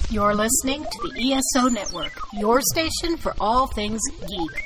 You're listening to the ESO Network, your station for all things geek.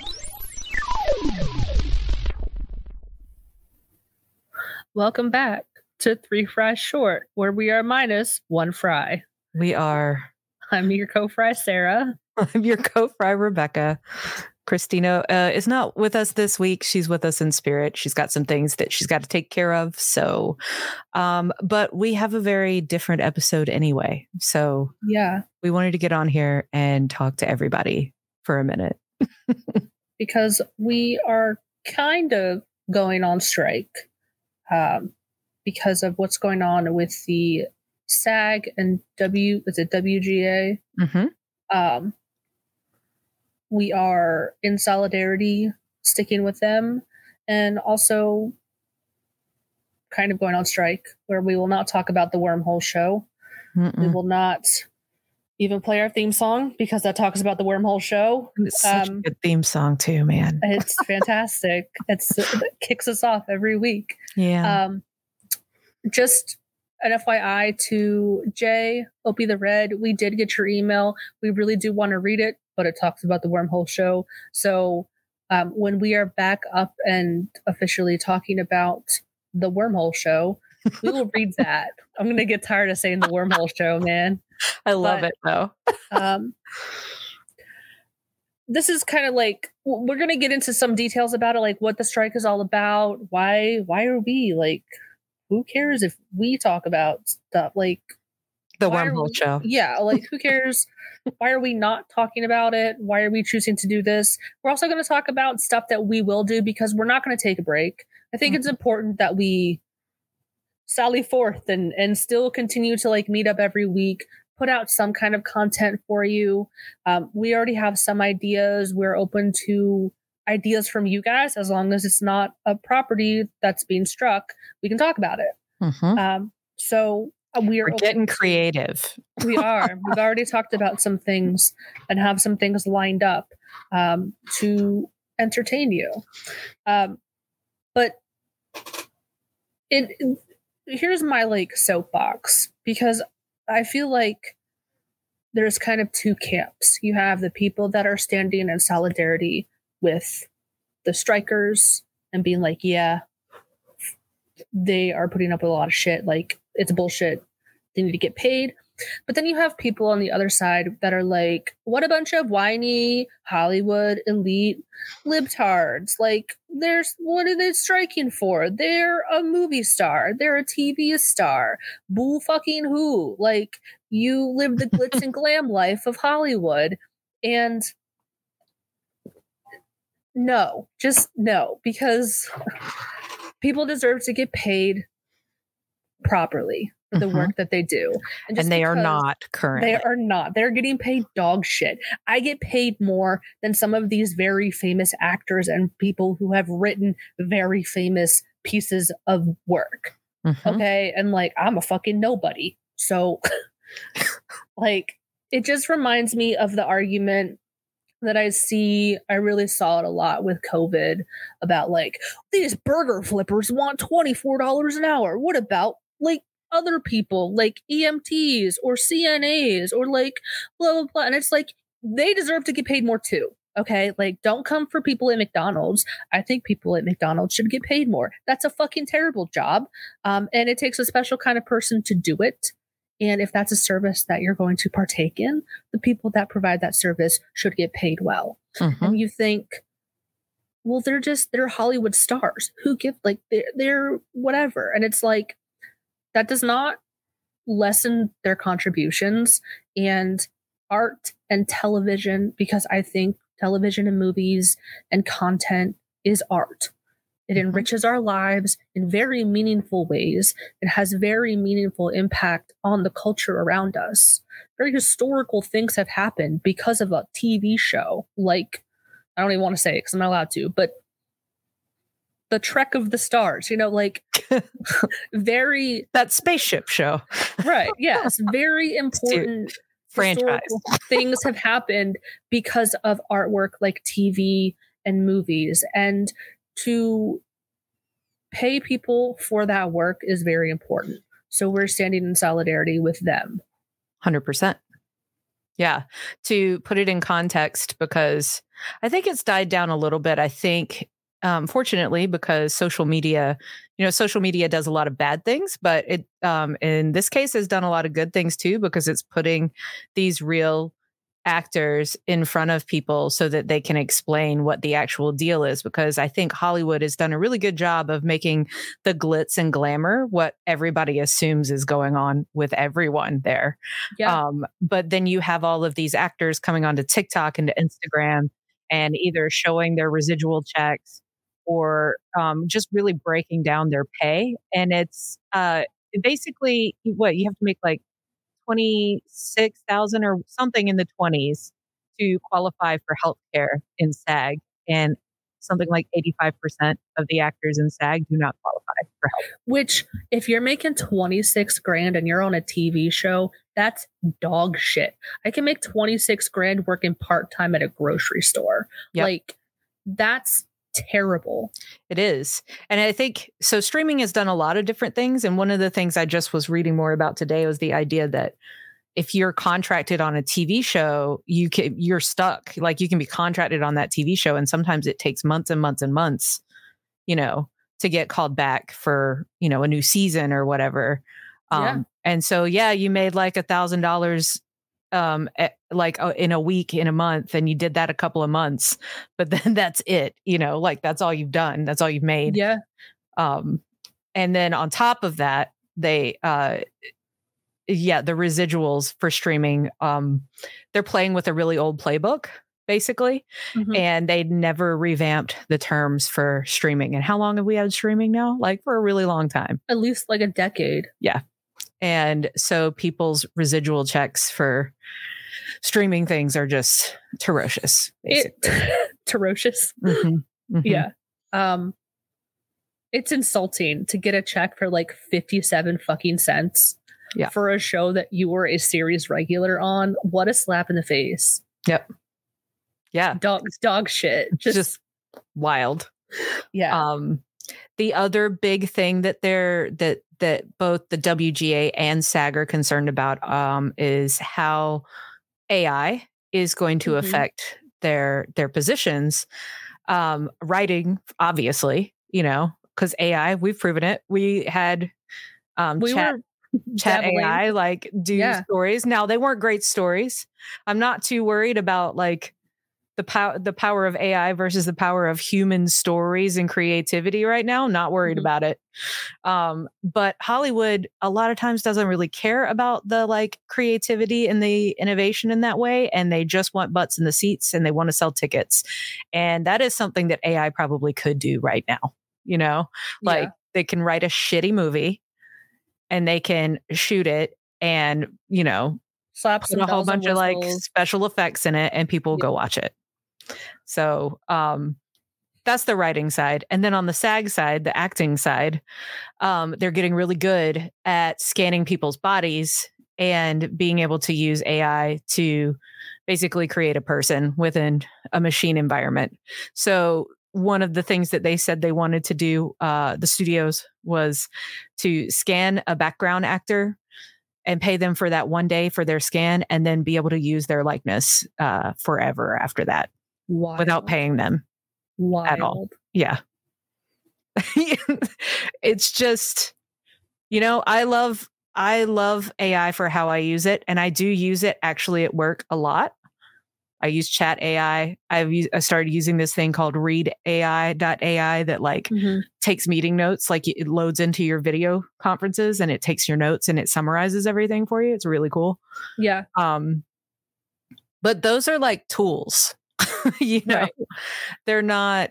Welcome back to Three Fries Short, where we are minus one fry. We are. I'm your co-fry, Sarah. I'm your co-fry, Rebecca. Christina is not with us this week. She's with us in spirit. She's got some things that she's got to take care of. So, but we have a very different episode anyway. So yeah, we wanted to get on here and talk to everybody for a minute. Because we are kind of going on strike because of what's going on with the SAG and WGA? Mm-hmm. We are in solidarity, sticking with them, and also kind of going on strike, where we will not talk about the Wormhole Show. Mm-mm. We will not even play our theme song because that talks about the Wormhole Show. It's such a good theme song too, man. It's fantastic. It kicks us off every week. Yeah. Just an FYI to Jay, Opie the Red, we did get your email. We really do want to read it, but it talks about the Wormhole Show. So when we are back up and officially talking about the Wormhole Show, we will read that. I'm going to get tired of saying the Wormhole Show, man. I love it, though. This is kind of like, we're going to get into some details about it, like what the strike is all about. Why are we like, who cares if we talk about stuff like the Wormhole Show? Yeah, like who cares? Why are we not talking about it? Why are we choosing to do this? We're also going to talk about stuff that we will do because we're not going to take a break. I think it's important that we sally forth and still continue to like meet up every week, put out some kind of content for you. We already have some ideas. We're open to ideas from you guys, as long as it's not a property that's being struck, we can talk about it. Mm-hmm. So we're getting creative. We are. We've already talked about some things and have some things lined up to entertain you. But here's my like soapbox, because I feel like there's kind of two camps. You have the people that are standing in solidarity with the strikers and being like, yeah, they are putting up with a lot of shit. Like, it's bullshit. They need to get paid. But then you have people on the other side that are like, what a bunch of whiny Hollywood elite libtards. Like, what are they striking for? They're a movie star. They're a TV star. Boo fucking who? Like, you live the glitz and glam life of Hollywood. And no, just no, because people deserve to get paid properly for the work that they do. And they are not currently. They are not. They're getting paid dog shit. I get paid more than some of these very famous actors and people who have written very famous pieces of work. Mm-hmm. Okay. And like, I'm a fucking nobody. So like, it just reminds me of the argument that I really saw it a lot with COVID about like, these burger flippers want $24 an hour. What about like other people like EMTs or CNAs or like blah, blah, blah. And it's like, they deserve to get paid more too. Okay. Like, don't come for people at McDonald's. I think people at McDonald's should get paid more. That's a fucking terrible job. And it takes a special kind of person to do it. And if that's a service that you're going to partake in, the people that provide that service should get paid well. Mm-hmm. And you think, well, they're Hollywood stars who give like, they're whatever. And it's like, that does not lessen their contributions. And art and television, because I think television and movies and content is art. It enriches our lives in very meaningful ways. It has very meaningful impact on the culture around us. Very historical things have happened because of a TV show. Like, I don't even want to say it because I'm not allowed to, but the Trek of the Stars, like very... That spaceship show. Right. Yes. Very important franchise. Things have happened because of artwork like TV and movies. And to pay people for that work is very important. So we're standing in solidarity with them. 100%. Yeah. To put it in context, because I think it's died down a little bit. I think, fortunately, because social media does a lot of bad things, but it, in this case, has done a lot of good things too, because it's putting these real actors in front of people so that they can explain what the actual deal is. Because I think Hollywood has done a really good job of making the glitz and glamour what everybody assumes is going on with everyone there. Yeah. But then you have all of these actors coming onto TikTok and to Instagram and either showing their residual checks or just really breaking down their pay. And it's basically what you have to make, like 26,000 or something in the 20s to qualify for healthcare in SAG, and something like 85% of the actors in SAG do not qualify for health. Which, if you're making 26 grand and you're on a TV show, that's dog shit. I can make 26 grand working part-time at a grocery store. Yep. Like, that's terrible. It is. And I think so. Streaming has done a lot of different things. And one of the things I just was reading more about today was the idea that if you're contracted on a TV show, you're stuck. Like, you can be contracted on that TV show, and sometimes it takes months and months and months, to get called back for, a new season or whatever. And so, you made like $1,000 in a week, in a month, and you did that a couple of months, but then that's it, like that's all you've done. That's all you've made. Yeah. And then on top of that, they, the residuals for streaming, they're playing with a really old playbook, basically. Mm-hmm. And they never revamped the terms for streaming. And how long have we had streaming now? Like, for a really long time. At least like a decade. Yeah. And so people's residual checks for streaming things are just ferocious. Ferocious. Mm-hmm. Mm-hmm. Yeah. It's insulting to get a check for like 57 fucking cents for a show that you were a series regular on. What a slap in the face. Yep. Yeah. Dog shit. Just wild. Yeah. The other big thing that that both the WGA and SAG are concerned about is how AI is going to affect their positions. Writing, obviously, because AI, we've proven it. We had chat AI like do stories. Now, they weren't great stories. I'm not too worried about like the power of AI versus the power of human stories and creativity right now. Not worried about it. But Hollywood a lot of times doesn't really care about the like creativity and the innovation in that way. And they just want butts in the seats and they want to sell tickets. And that is something that AI probably could do right now. Like they can write a shitty movie and they can shoot it and, slap put a whole bunch of like special effects in it and people will go watch it. So that's the writing side. And then on the SAG side, the acting side, they're getting really good at scanning people's bodies and being able to use AI to basically create a person within a machine environment. So one of the things that they said they wanted to do, the studios, was to scan a background actor and pay them for that one day for their scan, and then be able to use their likeness forever after that. Wild. Without paying them at all. Yeah. It's just, I love AI for how I use it. And I do use it actually at work a lot. I use chat AI. I started using this thing called readai.ai that like takes meeting notes. Like it loads into your video conferences and it takes your notes and it summarizes everything for you. It's really cool. Yeah. But those are like tools. Right. They're not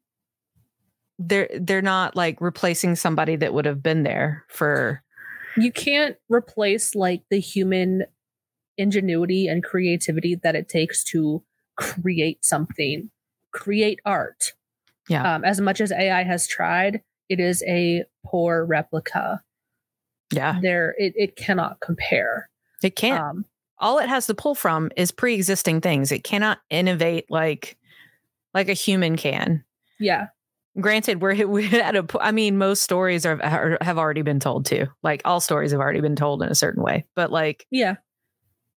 like replacing somebody that would have been there for. You can't replace like the human ingenuity and creativity that it takes to create something, create art. Yeah. As much as AI has tried, it is a poor replica. Yeah. It cannot compare. It can't. All it has to pull from is pre-existing things. It cannot innovate like a human can. Yeah. Granted, we're at most stories have already been told too. Like all stories have already been told in a certain way. But like, yeah,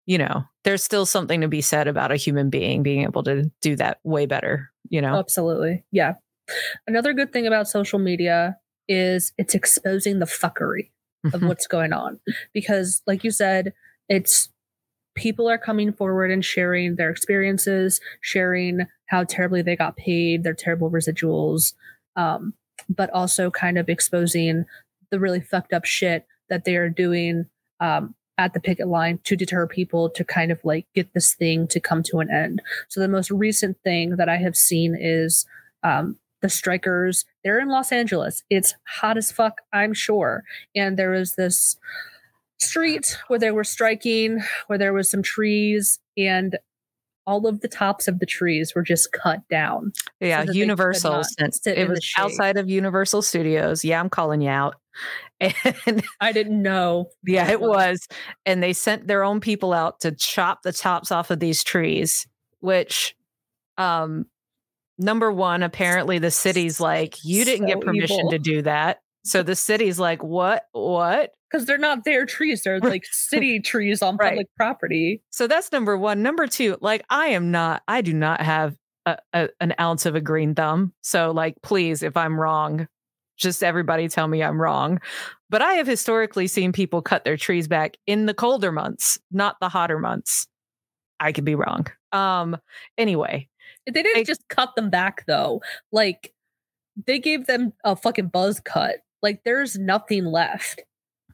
there's still something to be said about a human being being able to do that way better, Absolutely. Yeah. Another good thing about social media is it's exposing the fuckery of what's going on. Because like you said, it's people are coming forward and sharing their experiences, sharing how terribly they got paid, their terrible residuals, but also kind of exposing the really fucked up shit that they are doing at the picket line to deter people to kind of like get this thing to come to an end. So the most recent thing that I have seen is the strikers. They're in Los Angeles. It's hot as fuck, I'm sure. And there was this street where they were striking, where there was some trees, and all of the tops of the trees were just cut down. Yeah, so Universal. It was outside of Universal Studios. Yeah, I'm calling you out. And I didn't know. Yeah, it was. And they sent their own people out to chop the tops off of these trees, which number one, apparently the city's like, you didn't get permission to do that. So the city's like, what? Because they're not their trees. They're like city trees on public property. So that's number one. Number two, like I do not have an ounce of a green thumb. So like, please, if I'm wrong, just everybody tell me I'm wrong. But I have historically seen people cut their trees back in the colder months, not the hotter months. I could be wrong. Anyway. They didn't just cut them back though. Like they gave them a fucking buzz cut. Like there's nothing left.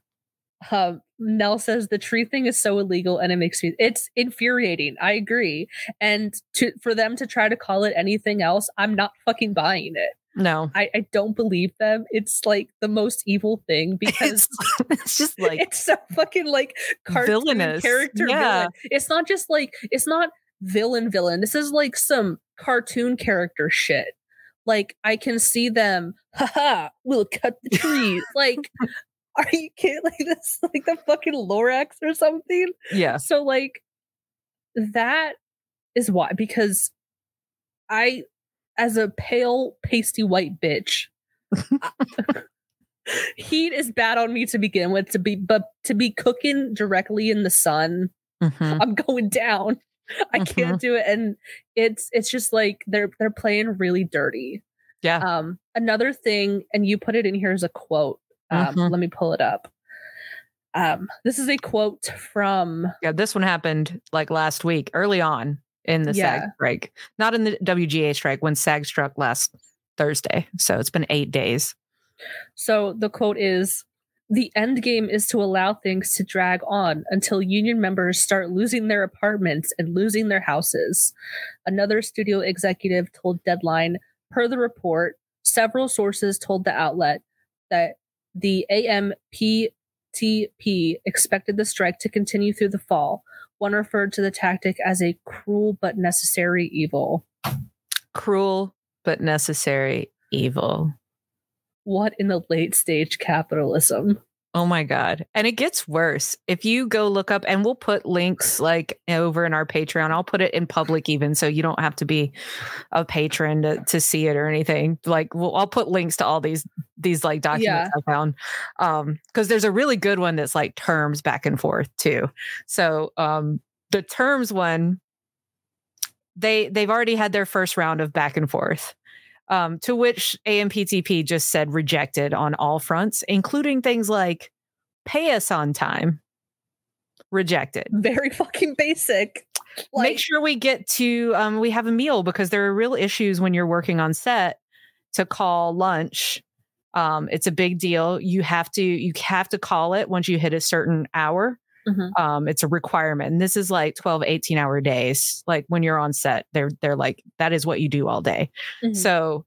Nell says the tree thing is so illegal and it's infuriating. I agree. And for them to try to call it anything else, I'm not fucking buying it. No, I don't believe them. It's like the most evil thing because it's just like it's so fucking like cartoon villainous character villain. It's not just like it's not villain. This is like some cartoon character shit. Like I can see them. Haha, we'll cut the trees. Like, are you kidding? Like this, like the fucking Lorax or something. Yeah. So like that is why because I. As a pale, pasty white bitch, heat is bad on me to begin with. But to be cooking directly in the sun, I'm going down. I can't do it, and it's just like they're playing really dirty. Yeah. Another thing, and you put it in here as a quote. Let me pull it up. This is a quote from. Yeah, this one happened like last week, early on. In the SAG strike, not in the WGA strike, when SAG struck last Thursday. So it's been 8 days. So the quote is, the end game is to allow things to drag on until union members start losing their apartments and losing their houses. Another studio executive told Deadline, per the report, several sources told the outlet that the AMPTP expected the strike to continue through the fall. One referred to the tactic as a cruel but necessary evil. Cruel but necessary evil. What in the late stage capitalism? Oh my God. And it gets worse. If you go look up, and we'll put links like over in our Patreon, I'll put it in public even, so you don't have to be a patron to see it or anything. Like I'll put links to all these like documents I found. Because there's a really good one that's like terms back and forth too. So the terms one, they've already had their first round of back and forth. To which AMPTP just said rejected on all fronts, including things like pay us on time. Rejected. Very fucking basic. Like, make sure we get to, we have a meal, because there are real issues when you're working on set to call lunch. It's a big deal. You have to call it once you hit a certain hour. It's a requirement. And this is like 12, 18 hour days. Like when you're on set, they're like, that is what you do all day. So,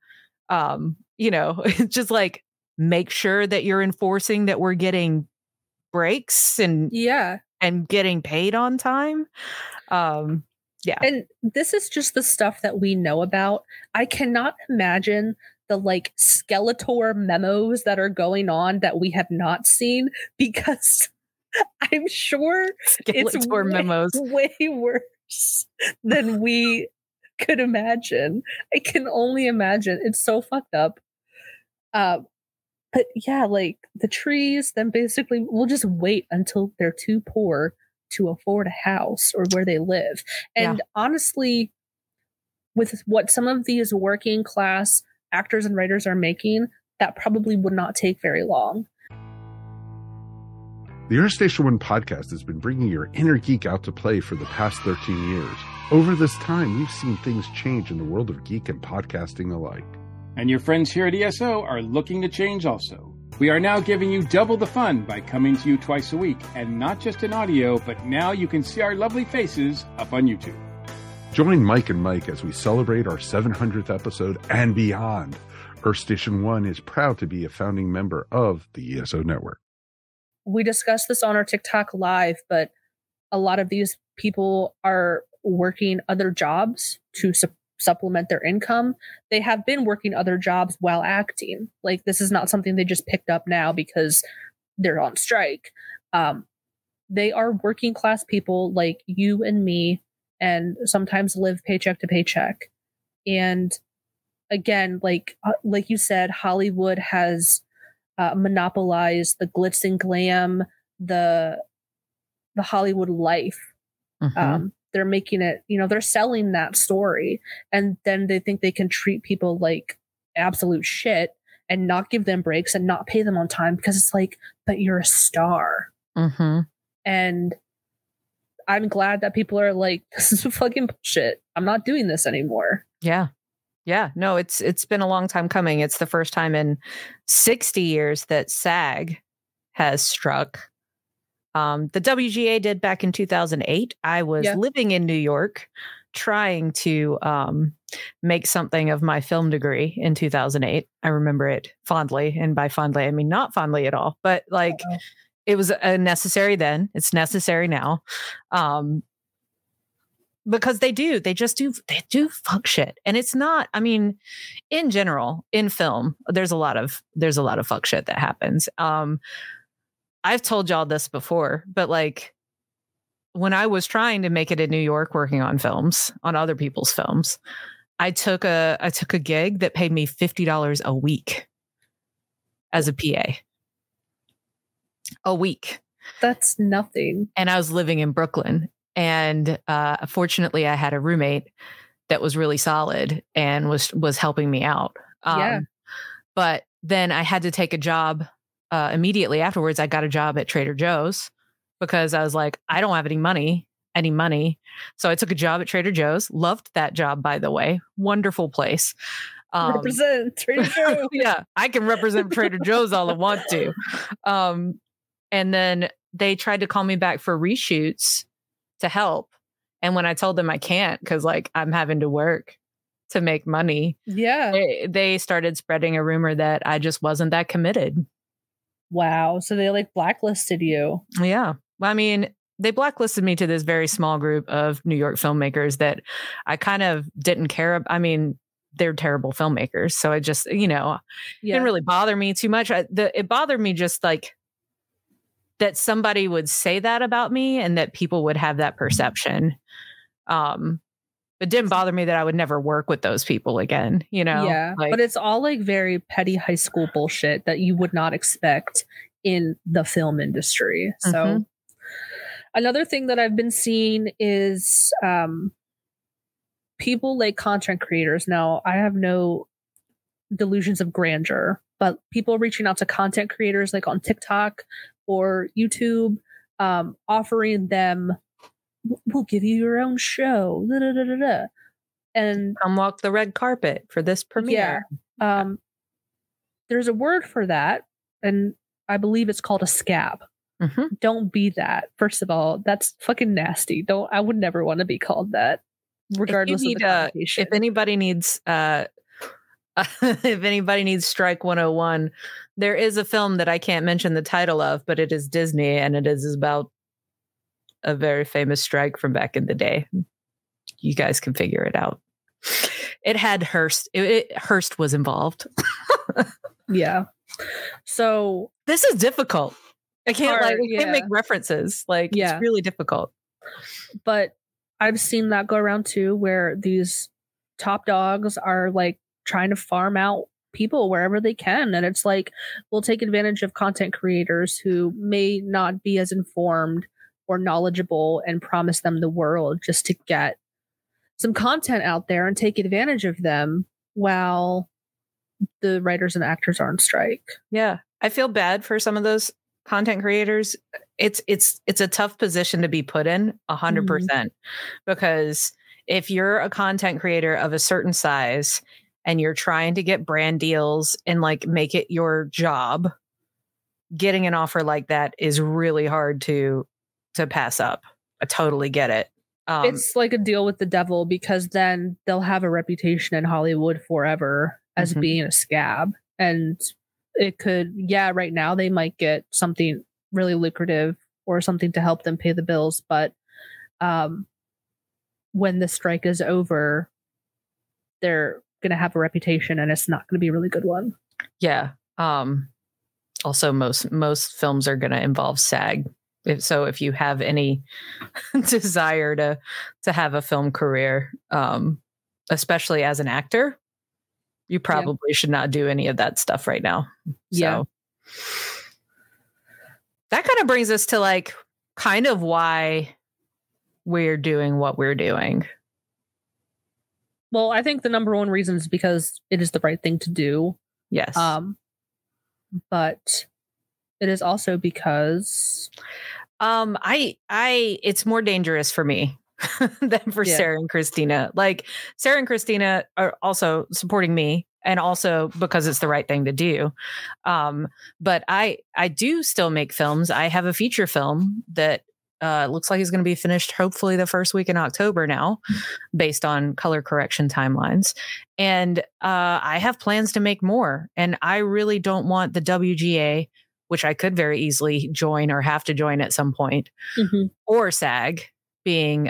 it's just like, make sure that you're enforcing that we're getting breaks and getting paid on time. And this is just the stuff that we know about. I cannot imagine the like Skeletor memos that are going on that we have not seen, because I'm sure it's way worse than we could imagine. I can only imagine. It's so fucked up. But yeah, like the trees, then basically we'll just wait until they're too poor to afford a house or where they live. And honestly, with what some of these working class actors and writers are making, that probably would not take very long. The Earth Station One podcast has been bringing your inner geek out to play for the past 13 years. Over this time, we've seen things change in the world of geek and podcasting alike. And your friends here at ESO are looking to change also. We are now giving you double the fun by coming to you twice a week, and not just in audio, but now you can see our lovely faces up on YouTube. Join Mike and Mike as we celebrate our 700th episode and beyond. Earth Station One is proud to be a founding member of the ESO network. We discussed this on our TikTok live, but a lot of these people are working other jobs to supplement their income. They have been working other jobs while acting. Like, this is not something they just picked up now because they're on strike. They are working class people like you and me, and sometimes live paycheck to paycheck. And again, like you said, Hollywood has monopolized the glitz and glam, the Hollywood life. Mm-hmm. They're making it, they're selling that story, and then they think they can treat people like absolute shit and not give them breaks and not pay them on time because it's like, but you're a star. Mm-hmm. And I'm glad that people are like, this is fucking bullshit. I'm not doing this anymore. Yeah. Yeah. No, it's been a long time coming. It's the first time in 60 years that SAG has struck. The WGA did back in 2008. I was living in New York trying to make something of my film degree in 2008. I remember it fondly. And by fondly, I mean not fondly at all, but like it was necessary then. It's necessary now. Because they do fuck shit. And it's not, I mean, in general, in film, there's a lot of fuck shit that happens. I've told y'all this before, but like when I was trying to make it in New York working on films, on other people's films, I took a gig that paid me $50 a week as a PA. A week. That's nothing. And I was living in Brooklyn. And fortunately, I had a roommate that was really solid and was helping me out. But then I had to take a job immediately afterwards. I got a job at Trader Joe's because I was like, I don't have any money. So I took a job at Trader Joe's. Loved that job, by the way. Wonderful place. Represent Trader Joe's. Yeah, I can represent Trader Joe's all I want to. And then they tried to call me back for reshoots to help. And when I told them I can't, because like I'm having to work to make money. Yeah. They started spreading a rumor that I just wasn't that committed. Wow. So they like blacklisted you. Yeah. I mean, they blacklisted me to this very small group of New York filmmakers that I kind of didn't care. I mean, they're terrible filmmakers. So it just, didn't really bother me too much. It bothered me just like that somebody would say that about me and that people would have that perception. It didn't bother me that I would never work with those people again, Yeah, but it's all like very petty high school bullshit that you would not expect in the film industry. So another thing that I've been seeing is people like content creators. Now, I have no delusions of grandeur, but people reaching out to content creators like on TikTok or YouTube, offering them, we'll give you your own show. Da, da, da, da, da. And come walk the red carpet for this premiere. Yeah. There's a word for that, and I believe it's called a scab. Mm-hmm. Don't be that. First of all, that's fucking nasty. I would never want to be called that, regardless of the connotation. If anybody needs if anybody needs Strike 101, there is a film that I can't mention the title of, but it is Disney, and it is about a very famous strike from back in the day. You guys can figure it out. It had Hearst. Hearst was involved. Yeah. So this is difficult. I can't make references. It's really difficult. But I've seen that go around too, where these top dogs are like trying to farm out people wherever they can. And it's like, we'll take advantage of content creators who may not be as informed or knowledgeable and promise them the world just to get some content out there and take advantage of them while the writers and actors are on strike. Yeah. I feel bad for some of those content creators. It's a tough position to be put in 100%, because if you're a content creator of a certain size and you're trying to get brand deals and like make it your job, getting an offer like that is really hard to pass up. I totally get it. It's like a deal with the devil, because then they'll have a reputation in Hollywood forever as being a scab. And it could, right now they might get something really lucrative or something to help them pay the bills. But when the strike is over, they're going to have a reputation and it's not going to be a really good one. Yeah. Also, most films are going to involve SAG. If you have any desire to have a film career, especially as an actor, you probably should not do any of that stuff right now. So that kind of brings us to like kind of why we're doing what we're doing. Well, I think the number one reason is because it is the right thing to do. Yes. But it is also because it's more dangerous for me than for Sarah and Christina. Like Sarah and Christina are also supporting me, and also because it's the right thing to do. But I do still make films. I have a feature film that looks like it's going to be finished hopefully the first week in October now, based on color correction timelines. And I have plans to make more. And I really don't want the WGA, which I could very easily join or have to join at some point, or SAG being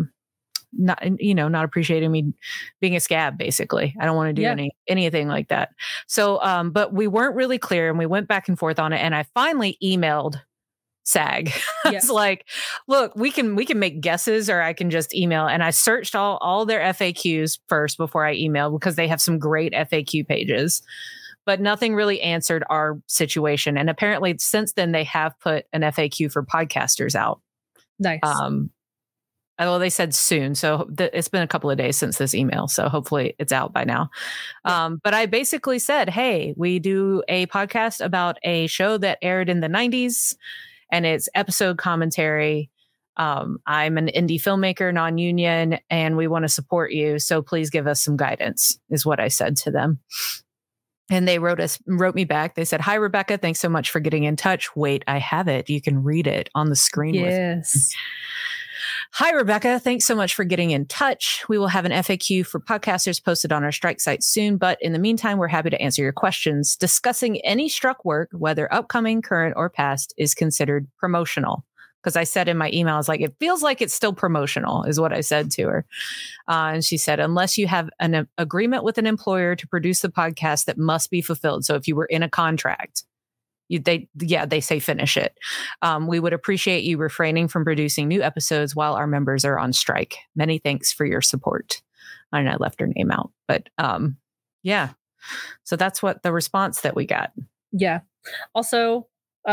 not appreciating me being a scab, basically. I don't want to do anything like that. So, but we weren't really clear, and we went back and forth on it. And I finally emailed SAG. It's like, look, we can make guesses, or I can just email. And I searched all their FAQs first before I emailed, because they have some great FAQ pages, but nothing really answered our situation. And apparently since then they have put an FAQ for podcasters out. Nice. Well, they said soon. So it's been a couple of days since this email. So hopefully it's out by now. But I basically said, hey, we do a podcast about a show that aired in the 90s, and it's episode commentary. I'm an indie filmmaker, non-union, and we want to support you. So please give us some guidance, is what I said to them. And they wrote me back. They said, "Hi, Rebecca. Thanks so much for getting in touch. Wait, I have it. You can read it on the screen." Yes. With me. Hi, Rebecca. Thanks so much for getting in touch. We will have an FAQ for podcasters posted on our strike site soon. But in the meantime, we're happy to answer your questions. Discussing any struck work, whether upcoming, current, or past, is considered promotional. Because I said in my email, I was like, it feels like it's still promotional, is what I said to her. And she said, unless you have an agreement with an employer to produce the podcast that must be fulfilled. So if you were in a contract, they say finish it. We would appreciate you refraining from producing new episodes while our members are on strike. Many thanks for your support. And I left her name out. But so that's what the response that we got. Yeah. Also,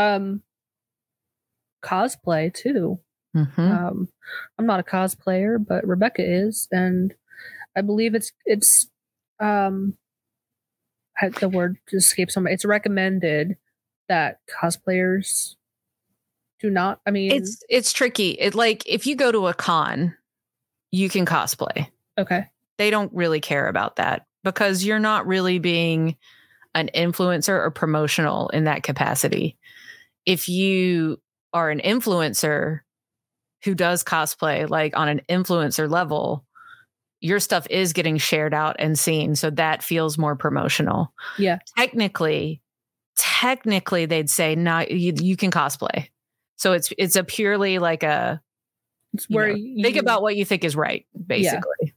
cosplay too. I'm not a cosplayer, but Rebecca is, and I believe it's the word just escapes on me. It's recommended that cosplayers do not. I mean, it's tricky. It, like, if you go to a con, you can cosplay. Okay. They don't really care about that, because you're not really being an influencer or promotional in that capacity. If you are an influencer who does cosplay, like on an influencer level, your stuff is getting shared out and seen. So that feels more promotional. Yeah. Technically they'd say, no, you can cosplay. So it's a purely like a, it's where you think about what you think is right, basically.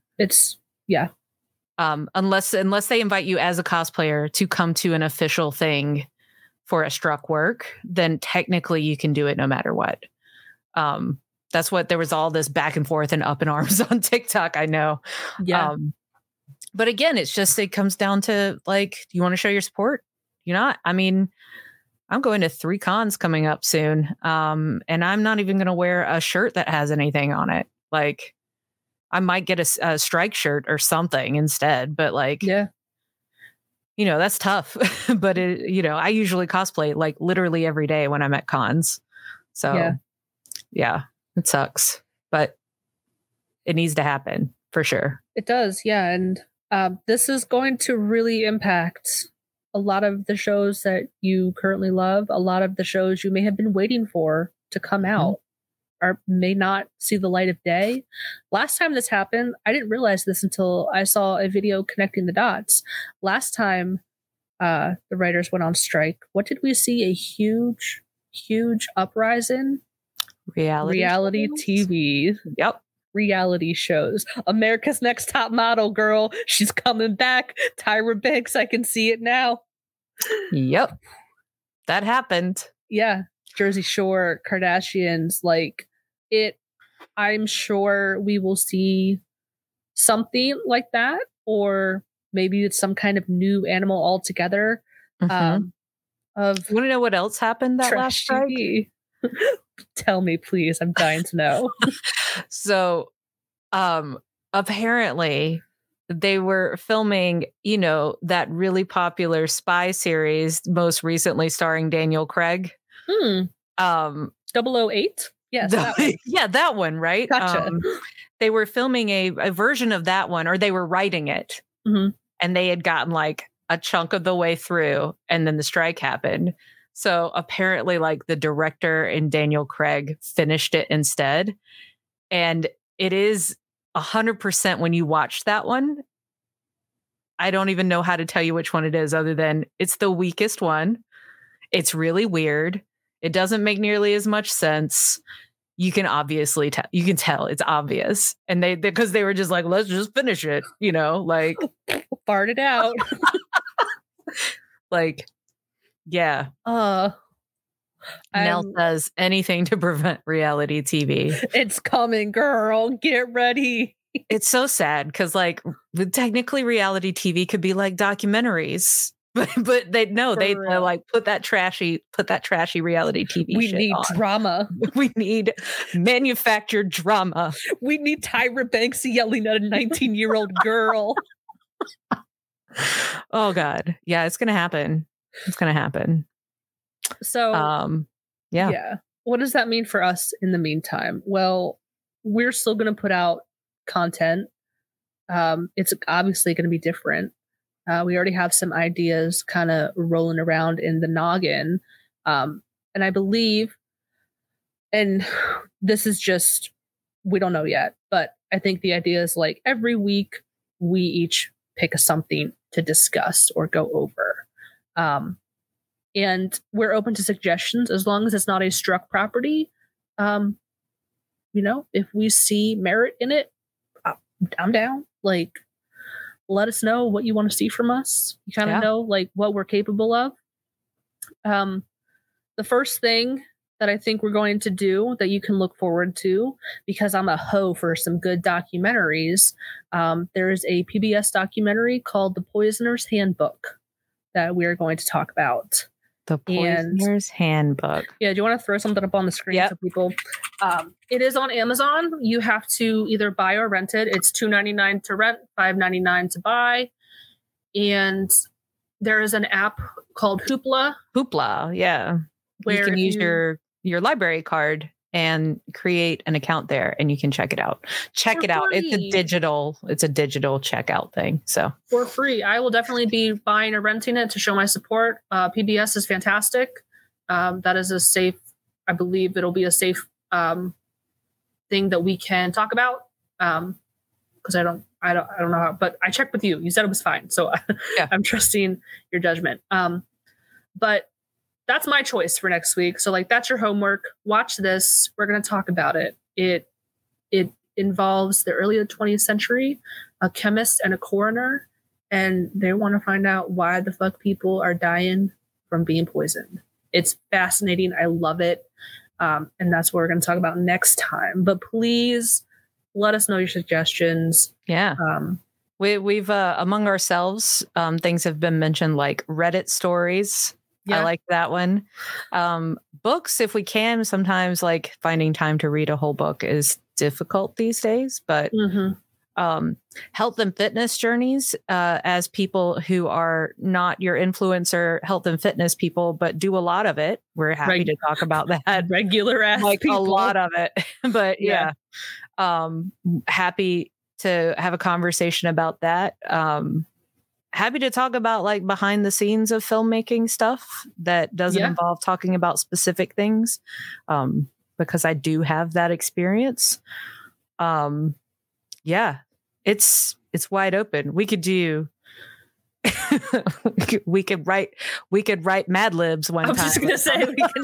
Unless they invite you as a cosplayer to come to an official thing for a struck work, then technically you can do it no matter what. That's what there was all this back and forth and up in arms on TikTok. I know. Yeah. But again, it comes down to, like, you want to show your support? You're not. I mean, I'm going to 3 cons coming up soon. And I'm not even going to wear a shirt that has anything on it. Like, I might get a strike shirt or something instead, but like, Yeah. you know, that's tough. But I usually cosplay like literally every day when I'm at cons. So yeah, it sucks, but it needs to happen for sure. It does. Yeah. And this is going to really impact a lot of the shows that you currently love, a lot of the shows you may have been waiting for to come out or may not see the light of day. Last time this happened, I didn't realize this until I saw a video connecting the dots. Last time the writers went on strike, what did we see? A huge uprising? Reality TV. Yep. Reality shows. America's Next Top Model, girl. She's coming back. Tyra Banks, I can see it now. Yep. That happened. Yeah. Jersey Shore, Kardashians, like it. I'm sure we will see something like that, or maybe it's some kind of new animal altogether. You want to know what else happened that last strike? Tell me, please. I'm dying to know. So, apparently they were filming, that really popular spy series, most recently starring Daniel Craig. 008? Yes. That one, right? Gotcha. They were filming a version of that one, or they were writing it. And they had gotten like a chunk of the way through, and then the strike happened. So apparently, like, the director and Daniel Craig finished it instead. And it is 100% when you watch that one. I don't even know how to tell you which one it is, other than it's the weakest one. It's really weird. It doesn't make nearly as much sense. You can obviously tell. You can tell it's obvious. And because they were just like, let's just finish it, like fart it out. Like, yeah. Nell says anything to prevent reality TV. It's coming, girl. Get ready. It's so sad because, like, technically reality TV could be like documentaries, but they like put that trashy reality TV. We need on. drama. We need manufactured drama. We need Tyra Banks yelling at a 19-year-old girl. Oh God, yeah, it's gonna happen. It's gonna happen. So, yeah. What does that mean for us in the meantime? Well, we're still going to put out content. It's obviously going to be different. We already have some ideas kind of rolling around in the noggin. And I believe, and this is just, we don't know yet, but I think the idea is like every week we each pick something to discuss or go over. And we're open to suggestions as long as it's not a struck property. If we see merit in it, I'm down. Like, let us know what you want to see from us. You kind of know like what we're capable of. The first thing that I think we're going to do that you can look forward to, because I'm a hoe for some good documentaries. There is a PBS documentary called The Poisoner's Handbook that we are going to talk about. The Poisoner's Handbook. Yeah, do you want to throw something up on the screen for people? It is on Amazon. You have to either buy or rent it. It's $2.99 to rent, $5.99 to buy. And there is an app called Hoopla. Hoopla, yeah. Where you can use your library card and create an account there, and you can check it out. Check it out. It's a digital checkout thing. So for free. I will definitely be buying or renting it to show my support. PBS is fantastic. That is a safe, I believe it'll be a safe thing that we can talk about. Because I don't know how, but I checked with you. You said it was fine. So I'm trusting your judgment. But that's my choice for next week. So like, that's your homework. Watch this. We're going to talk about it. It involves the early 20th century, a chemist and a coroner, and they want to find out why the fuck people are dying from being poisoned. It's fascinating. I love it. And that's what we're going to talk about next time. But please let us know your suggestions. Yeah. We've among ourselves, things have been mentioned like Reddit stories. I like that one. Books, if we can, sometimes like finding time to read a whole book is difficult these days, but health and fitness journeys, as people who are not your influencer health and fitness people, but do a lot of it. We're happy to talk about that. Regular ass like people. A lot of it. But happy to have a conversation about that. Happy to talk about like behind the scenes of filmmaking stuff that doesn't involve talking about specific things, because I do have that experience. It's wide open. We could do we could write Mad Libs one time. I was just gonna say we can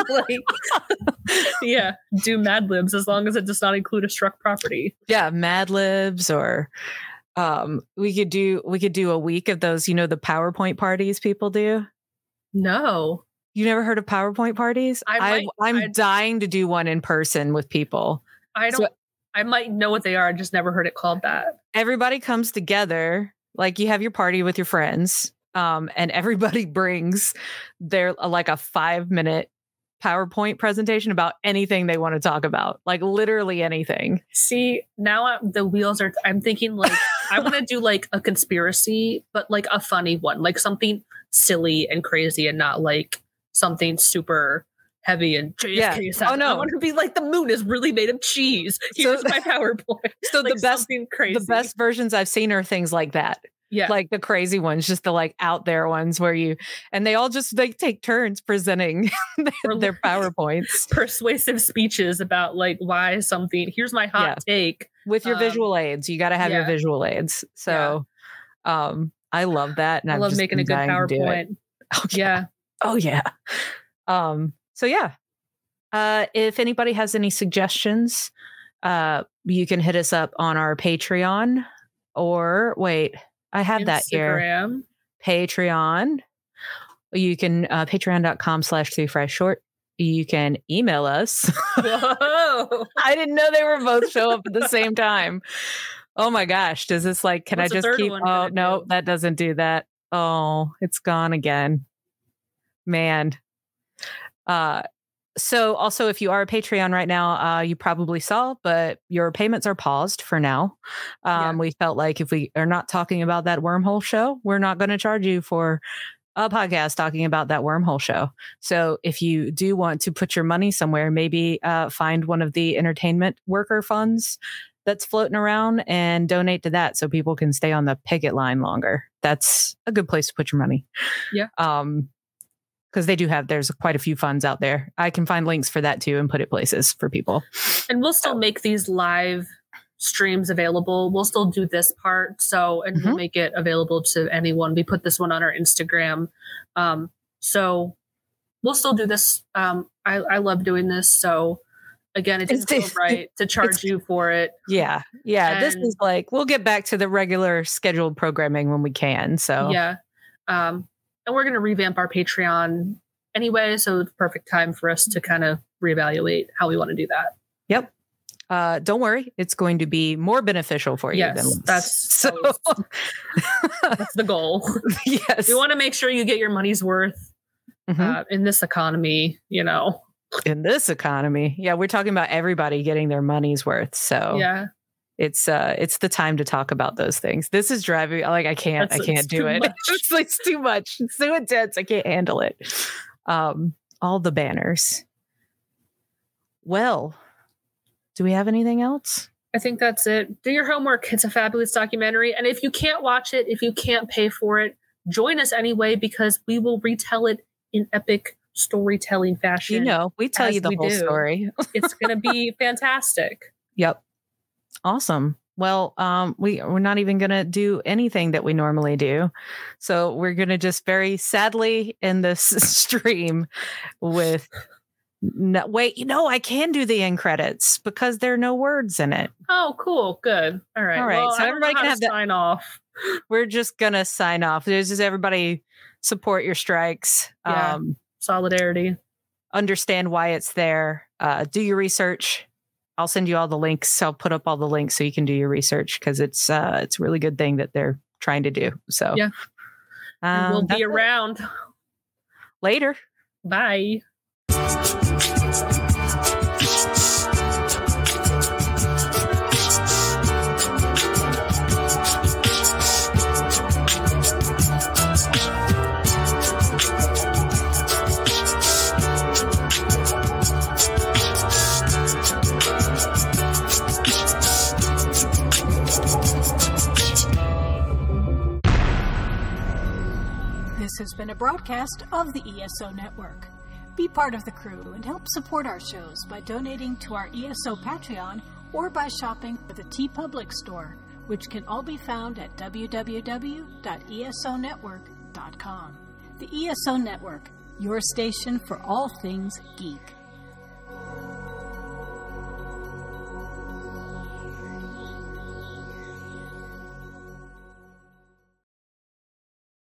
do Mad Libs as long as it does not include a struck property. Yeah, Mad Libs, or we could do a week of those, the PowerPoint parties people do. No. You never heard of PowerPoint parties? I'm dying to do one in person with people. I might know what they are. I just never heard it called that. Everybody comes together. Like you have your party with your friends, and everybody brings their like a 5-minute PowerPoint presentation about anything they want to talk about, like literally anything. See, now the wheels are, I'm thinking like, I want to do like a conspiracy, but like a funny one, like something silly and crazy and not like something super heavy and Oh no! I want to be like the moon is really made of cheese. Here's my PowerPoint. So like the best versions I've seen are things like that. Yeah, like the crazy ones, just the like out there ones where they all just like take turns presenting their PowerPoints, persuasive speeches about like why something. Here's my hot take with your visual aids. You got to have your visual aids. So, I love that, and I love making a good PowerPoint. Oh yeah. So if anybody has any suggestions, you can hit us up on our Patreon, or wait, I have Instagram. That here. Patreon. You can patreon.com/2freshshort. You can email us. Whoa. I didn't know they were both show up at the same time. Oh my gosh. Does this like, can I just keep, oh no, that doesn't do that. Oh, it's gone again. Man. So also, if you are a Patreon right now, you probably saw, but your payments are paused for now. We felt like if we are not talking about that wormhole show, we're not going to charge you for a podcast talking about that wormhole show. So if you do want to put your money somewhere, maybe find one of the entertainment worker funds that's floating around and donate to that so people can stay on the picket line longer. That's a good place to put your money. Yeah. Because there's quite a few funds out there. I can find links for that too and put it places for people. And we'll still make these live streams available. We'll still do this part. And we'll make it available to anyone. We put this one on our Instagram. So we'll still do this. I love doing this. So again, it didn't feel right to charge you for it. Yeah. Yeah. This is like, we'll get back to the regular scheduled programming when we can. So yeah. And we're going to revamp our Patreon anyway, so it's perfect time for us to kind of reevaluate how we want to do that. Yep. Don't worry, it's going to be more beneficial for you. Yes, that's the goal. Yes, we want to make sure you get your money's worth in this economy. In this economy, we're talking about everybody getting their money's worth. So it's the time to talk about those things. This is driving I can't do it. It's too much. It's too intense. I can't handle it. All the banners. Well, do we have anything else? I think that's it. Do your homework. It's a fabulous documentary. And if you can't watch it, if you can't pay for it, join us anyway, because we will retell it in epic storytelling fashion. We tell you the whole story. It's going to be fantastic. Yep. Awesome. Well, we're not even going to do anything that we normally do. So we're going to just very sadly end this stream with I can do the end credits because there are no words in it. Oh, cool. Good. All right. Well, so everybody can have that sign off. We're just going to sign off. There's just everybody support your strikes. Yeah. Solidarity. Understand why it's there. Do your research. I'll send you all the links. I'll put up all the links so you can do your research, because it's a really good thing that they're trying to do. So we'll be around later. Bye. This has been a broadcast of the ESO Network. Be part of the crew and help support our shows by donating to our ESO Patreon or by shopping at the TeePublic store, which can all be found at www.esonetwork.com. The ESO Network, your station for all things geek.